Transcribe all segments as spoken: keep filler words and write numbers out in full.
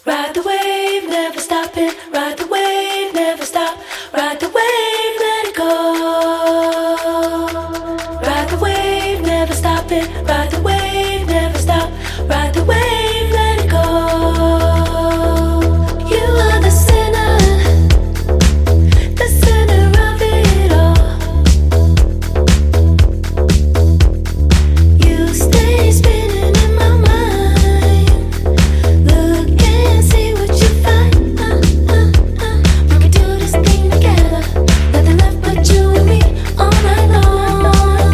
Ride the wave, never stop it. Ride the wave, never stop. Ride the wave, let it go. Ride the wave, never stop it. Ride the wave, never stop. Ride the wave, let it go. You are the center, the center of it all. You stay spinning in my mind. Look and see what you find. Uh, uh, uh. We can do this thing together. Nothing left but you and me all night long.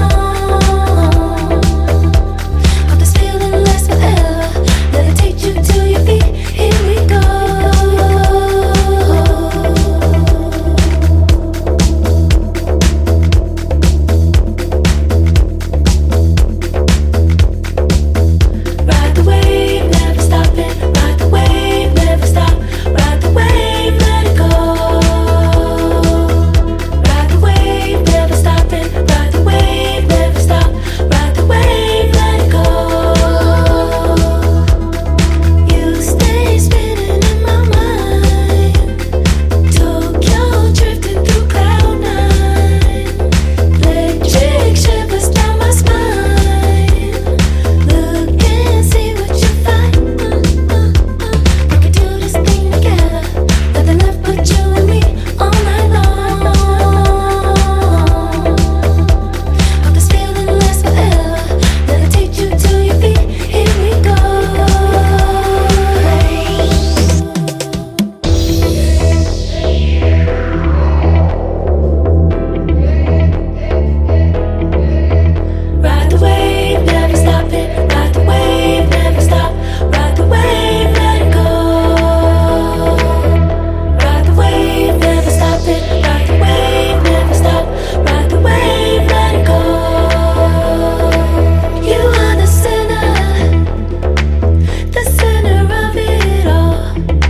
Hope this feeling lasts forever. Levitate you to your feet. Here we go. Ride the wave, never stop it. Ride the wave, never stop. Ride the wave, let it go. Ride the wave, never stop it. Ride the wave, never stop. Ride the wave, let it go. You stay spinning in my mind. Tokyo drifting through cloud nine. Electric shivers down my spine. Look and see what you find. Uh, uh, uh. We can do this thing together. Nothing left but you and me all night long. Hope this feeling lasts forever. Levitate you to your feet. Here we go. Ride the wave, never stop it. Ride the wave, never stop. Ride the wave, let it go. Ride the wave, never stop it. Ride the wave, never stop. Ride the wave, let it go. You are the center, the center of it all.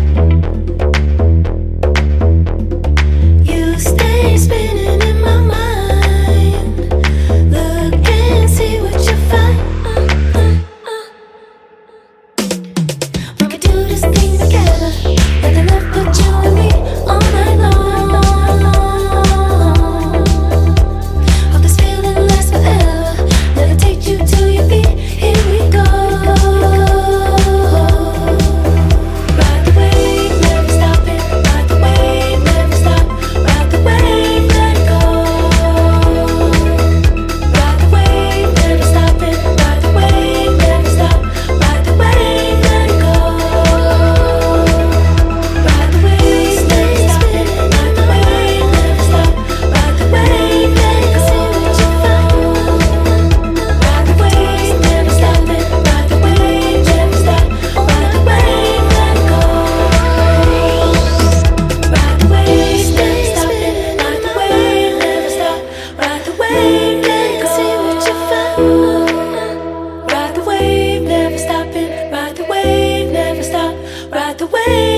You stay spinning in my mind. Look and see what you find. Uh, uh, uh. We can do this thing together. Nothing left but you and me all night long. Hope this feeling lasts forever. Levitate you to your feet. Here we go. Ride the wave, never stop it. Ride the wave, never stop. Ride the wave, let it go. Ride the wave, never stop it. Ride the wave, never stop. Ride the wave, let it go. Ride the wave, stay spinning. Ride the wave, never stop. Ride the wave, let it go. See what you find. Ride the wave, never stop it. Ride the wave, never stop. Ride the wave, let it go. Ride the wave, stay spinning. Ride the wave, never stop. Ride the wave, let it go. See what you find. Ride the wave, never stop it. Ride the wave, never stop. Ride the wave.